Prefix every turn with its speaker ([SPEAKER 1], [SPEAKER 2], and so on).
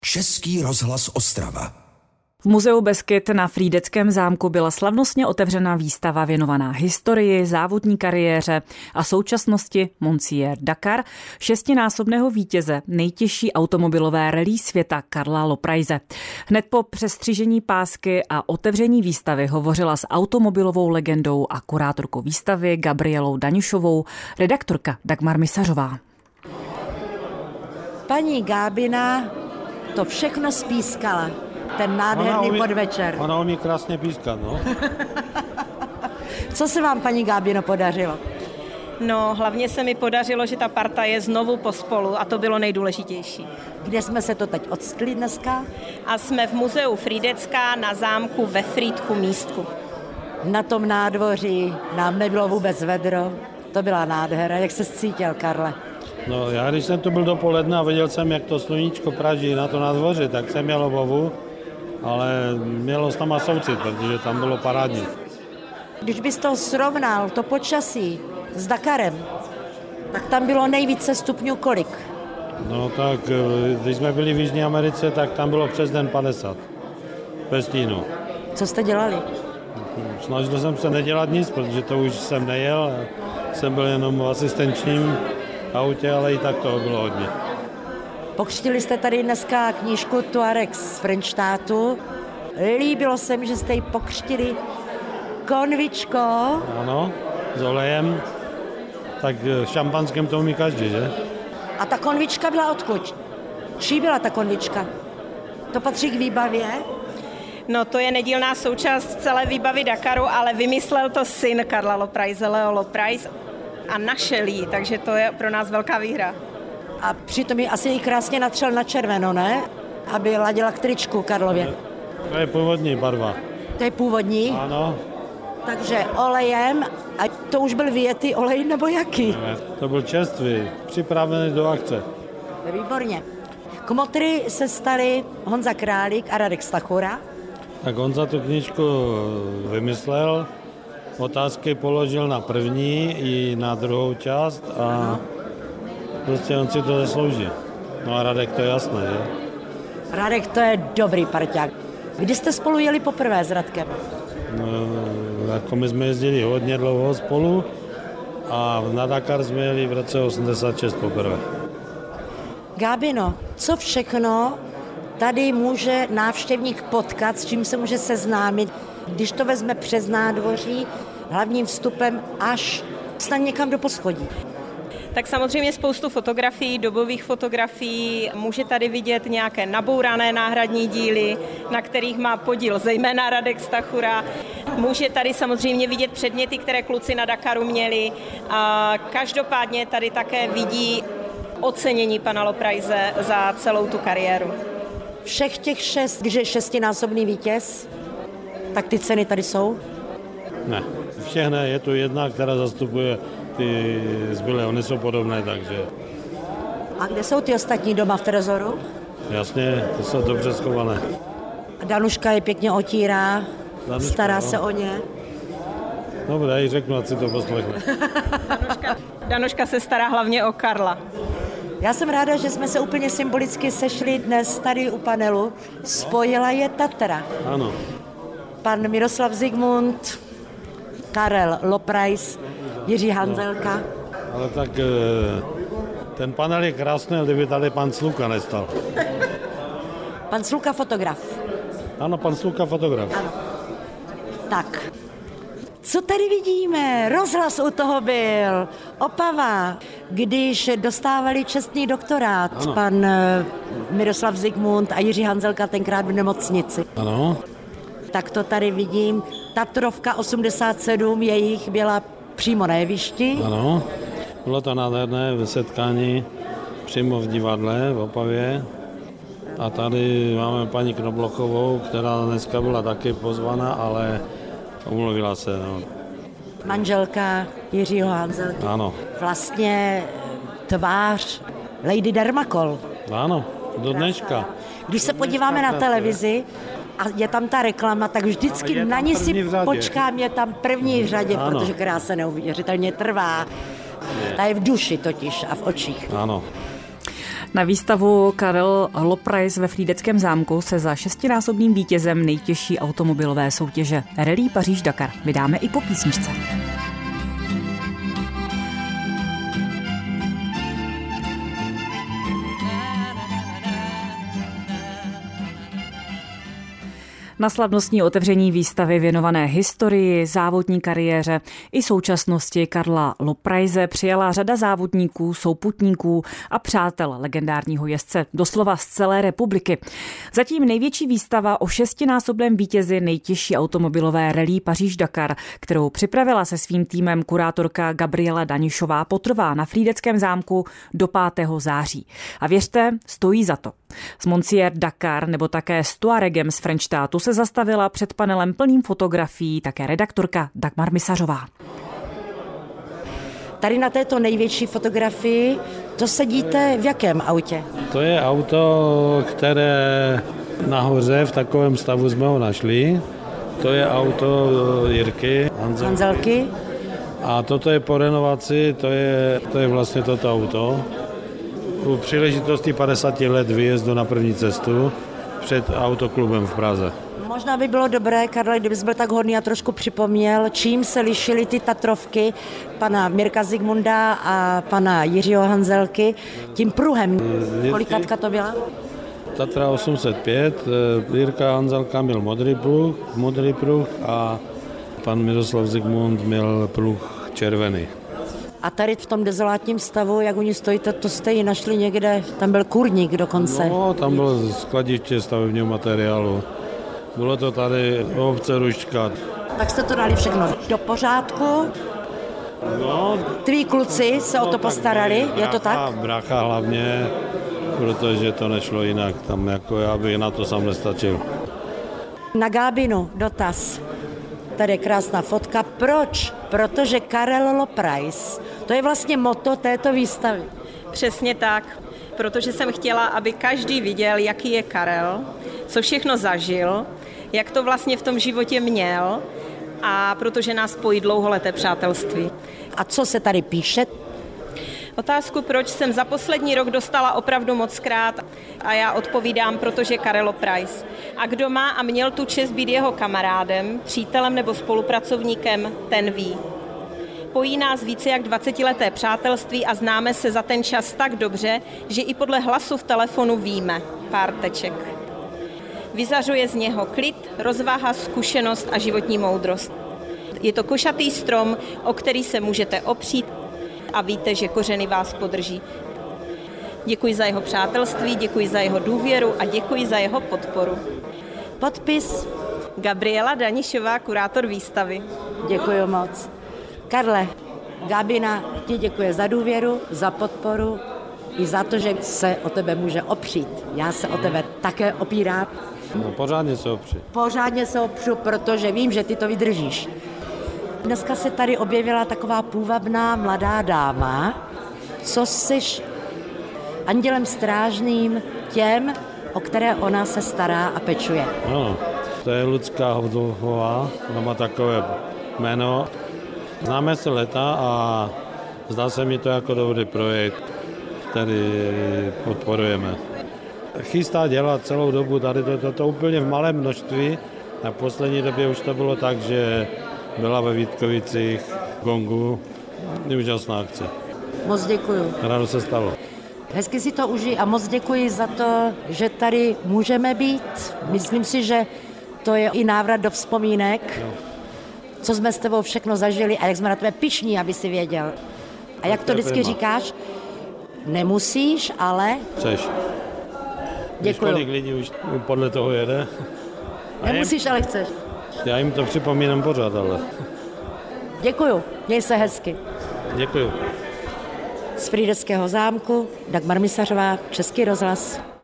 [SPEAKER 1] Český rozhlas Ostrava.
[SPEAKER 2] V Muzeu Beskyd na Frýdeckém zámku byla slavnostně otevřena výstava věnovaná historii, závodní kariéře a současnosti Monsieur Dakar, šestinásobného vítěze nejtěžší automobilové rallye světa Karla Lopraise. Hned po přestřižení pásky a otevření výstavy hovořila s automobilovou legendou a kurátorkou výstavy Gabrielou Danišovou redaktorka Dagmar Misařová.
[SPEAKER 3] Paní Gábina to všechno spískala. Ten nádherný podvečer.
[SPEAKER 4] Ona umí krásně pískat, no.
[SPEAKER 3] Co se vám, paní Gábino, podařilo?
[SPEAKER 5] No, hlavně se mi podařilo, že ta parta je znovu pospolu a to bylo nejdůležitější.
[SPEAKER 3] Kde jsme se to teď odstli dneska?
[SPEAKER 5] A jsme v muzeu Frýdecká na zámku ve Frýdku místku.
[SPEAKER 3] Na tom nádvoří nám nebylo vůbec vedro. To byla nádhera. Jak se cítil, Karle?
[SPEAKER 4] No, já když jsem tu byl dopoledne a viděl jsem, jak to sluníčko praží na to nádvoří, tak jsem měl obavu, ale mělo s náma soucit, protože tam bylo parádní.
[SPEAKER 3] Když bys to srovnal, to počasí s Dakarem, tak tam bylo nejvíce stupňů kolik?
[SPEAKER 4] No tak, když jsme byli v Jižní Americe, tak tam bylo přes den 50 ve stínu.
[SPEAKER 3] Co jste dělali?
[SPEAKER 4] Snažil jsem se nedělat nic, protože to už jsem nejel, jsem byl jenom v asistenčním autě, ale i tak toho bylo hodně.
[SPEAKER 3] Pokřtili jste tady dneska knížku Tuareg z Frenštátu. Líbilo se mi, že jste ji pokřtili konvičkou.
[SPEAKER 4] Ano, s olejem. Tak šampanským to umí každý, že?
[SPEAKER 3] A ta konvička byla odkud? Čí byla ta konvička? To patří k výbavě?
[SPEAKER 5] No, to je nedílná součást celé výbavy Dakaru, ale vymyslel to syn Karla Lopraise, Leo Lopraise, a našel jí, takže to je pro nás velká výhra.
[SPEAKER 3] A přitom ji asi krásně natřel na červeno, ne? Aby ladila k tričku Karlově.
[SPEAKER 4] To je původní barva.
[SPEAKER 3] To je původní?
[SPEAKER 4] Ano.
[SPEAKER 3] Takže olejem, a to už byl vyjetý olej nebo jaký?
[SPEAKER 4] To byl čerstvý, připravený do akce.
[SPEAKER 3] Výborně. Kmotry se stali Honza Králík a Radek Stachura.
[SPEAKER 4] Tak Honza tu knížku vymyslel, otázky položil na první i na druhou část a prostě on si to zaslouží. No a Radek, to je jasné, že?
[SPEAKER 3] Radek, to je dobrý parťák. Kdy jste spolu jeli poprvé s Radkem?
[SPEAKER 4] No, jako my jsme jezdili hodně dlouho spolu a na Dakar jsme jeli v roce 86 poprvé.
[SPEAKER 3] Gábino, co všechno tady může návštěvník potkat, s čím se může seznámit, když to vezme přes nádvoří, hlavním vstupem až snad někam do poschodí?
[SPEAKER 5] Tak samozřejmě spoustu fotografií, dobových fotografií. Může tady vidět nějaké nabourané náhradní díly, na kterých má podíl zejména Radek Stachura. Může tady samozřejmě vidět předměty, které kluci na Dakaru měli. A každopádně tady také vidí ocenění pana Lopraise za celou tu kariéru.
[SPEAKER 3] Všech těch 6, když je šestinásobný vítěz, tak ty ceny tady jsou?
[SPEAKER 4] Ne, všech ne, je tu jedna, která zastupuje ty zbylé, oni jsou podobné, takže...
[SPEAKER 3] A kde jsou ty ostatní doma v trezoru?
[SPEAKER 4] Jasně, ty jsou dobře schované.
[SPEAKER 3] A Danuška je pěkně otírá, stará se o ně.
[SPEAKER 4] Dobré, já jí řeknu, ať si to poslechne.
[SPEAKER 5] Danuška se stará hlavně o Karla.
[SPEAKER 3] Já jsem ráda, že jsme se úplně symbolicky sešli dnes tady u panelu. Spojila je Tatra.
[SPEAKER 4] Ano.
[SPEAKER 3] Pan Miroslav Zikmund, Karel Lopraise, Jiří Hanzelka.
[SPEAKER 4] No, ale tak ten panel je krásný, kdyby tady pan Sluka nestal.
[SPEAKER 3] Pan Sluka fotograf.
[SPEAKER 4] Ano, pan Sluka fotograf.
[SPEAKER 3] Ano. Tak, co tady vidíme? Rozhlas u toho byl. Opava, když dostávali čestný doktorát, ano. Pan Miroslav Zikmund a Jiří Hanzelka tenkrát v nemocnici.
[SPEAKER 4] Ano.
[SPEAKER 3] Tak to tady vidím. Tatrovka 87 jejich byla přímo na jevišti.
[SPEAKER 4] Ano, bylo to nádherné setkání přímo v divadle v Opavě. A tady máme paní Knoblochovou, která dneska byla taky pozvaná, ale umluvila se. No.
[SPEAKER 3] Manželka Jiřího Hanzelky.
[SPEAKER 4] Ano.
[SPEAKER 3] Vlastně tvář Lady Dermakol.
[SPEAKER 4] Ano, do dneška.
[SPEAKER 3] Když se podíváme na televizi a je tam ta reklama, tak vždycky na ní si počkám, je tam první v řadě, ano. Protože krása neuvěřitelně trvá. Ta je v duši totiž a v očích.
[SPEAKER 4] Ano.
[SPEAKER 2] Na výstavu Karel Loprais ve Frýdeckém zámku se za 6násobným vítězem nejtěžší automobilové soutěže Rallye Paříž-Dakar vydáme i po písničce. Na slavnostní otevření výstavy věnované historii, závodní kariéře i současnosti Karla Lopraise přijala řada závodníků, souputníků a přátel legendárního jezdce, doslova z celé republiky. Zatím největší výstava o 6násobném vítězi nejtěžší automobilové Rallye Paříž-Dakar, kterou připravila se svým týmem kurátorka Gabriela Danišová, potrvá na Frýdeckém zámku do 5. září. A věřte, stojí za to. S Monsieur Dakar nebo také s Tuaregem z Frenštátu se zastavila před panelem plným fotografií také redaktorka Dagmar Misařová.
[SPEAKER 3] Tady na této největší fotografii, to sedíte v jakém autě?
[SPEAKER 4] To je auto, které nahoře v takovém stavu jsme ho našli. To je auto Jirky
[SPEAKER 3] Hanzelky.
[SPEAKER 4] A toto je po renovaci, to je vlastně toto auto. U příležitosti 50 let výjezdu na první cestu před autoklubem v Praze.
[SPEAKER 3] Možná by bylo dobré, Karle, kdybys byl tak hodný a trošku připomněl, čím se lišily ty Tatrovky pana Mirka Zigmunda a pana Jiřího Hanzelky tím pruhem. Kolikatka to byla?
[SPEAKER 4] Tatra 805, Jirka Hanzelka měl modrý pruh a pan Miroslav Zigmund měl pruh červený.
[SPEAKER 3] A tady v tom dezolátním stavu, jak u ní stojíte, to jste ji našli někde, tam byl kurník dokonce.
[SPEAKER 4] No, tam bylo skladiště stavebního materiálu. Bylo to tady obce Ruščka.
[SPEAKER 3] Tak jste to dali všechno do pořádku.
[SPEAKER 4] No,
[SPEAKER 3] Tví kluci se o to postarali, je to tak?
[SPEAKER 4] Brácha hlavně, protože to nešlo jinak. Tam jako já bych na to sám nestačil.
[SPEAKER 3] Na Gábinu dotaz. Tady je krásná fotka. Proč? Protože Karel Loprais, to je vlastně motto této výstavy.
[SPEAKER 5] Přesně tak, protože jsem chtěla, aby každý viděl, jaký je Karel, co všechno zažil, jak to vlastně v tom životě měl a protože nás spojí dlouholeté přátelství.
[SPEAKER 3] A co se tady píše?
[SPEAKER 5] Otázku, proč, jsem za poslední rok dostala opravdu mockrát a já odpovídám, protože Karel Loprais. A kdo má a měl tu čest být jeho kamarádem, přítelem nebo spolupracovníkem, ten ví. Pojí nás více jak 20leté přátelství a známe se za ten čas tak dobře, že i podle hlasu v telefonu víme pár teček. Vyzařuje z něho klid, rozvaha, zkušenost a životní moudrost. Je to košatý strom, o který se můžete opřít a víte, že kořeny vás podrží. Děkuji za jeho přátelství, děkuji za jeho důvěru a děkuji za jeho podporu.
[SPEAKER 3] Podpis?
[SPEAKER 5] Gabriela Danišová, kurátor výstavy.
[SPEAKER 3] Děkuji moc. Karle, Gabina ti děkuje za důvěru, za podporu i za to, že se o tebe může opřít. Já se o tebe také opírám.
[SPEAKER 4] No, pořádně se opři.
[SPEAKER 3] Pořádně se opřu, protože vím, že ty to vydržíš. Dneska se tady objevila taková půvabná mladá dáma, co jsi andělem strážným těm, o které ona se stará a pečuje.
[SPEAKER 4] Ano, to je Lucka Hovdová, ona má takové jméno. Známe se leta a zdá se mi to jako dobrý projekt, který podporujeme. Chystá dělat celou dobu tady to úplně v malém množství. Na poslední době už to bylo tak, že byla ve Vítkovicích, Gongu. Je úžasná akce.
[SPEAKER 3] Moc děkuju.
[SPEAKER 4] Ráno se stalo.
[SPEAKER 3] Hezky si to užij a moc děkuji za to, že tady můžeme být. Myslím si, že to je i návrat do vzpomínek, co jsme s tebou všechno zažili a jak jsme na tebe pyšní, aby si věděl. A jak to vždycky říkáš, nemusíš, ale...
[SPEAKER 4] Chceš.
[SPEAKER 3] Děkuju.
[SPEAKER 4] Kolik lidí už podle toho jede?
[SPEAKER 3] Nemusíš, ale chceš.
[SPEAKER 4] Já jim to připomínám pořád, ale...
[SPEAKER 3] Děkuju, měj se hezky.
[SPEAKER 4] Děkuju.
[SPEAKER 3] Z Frýdeckého zámku Dagmar Misařová, Český rozhlas.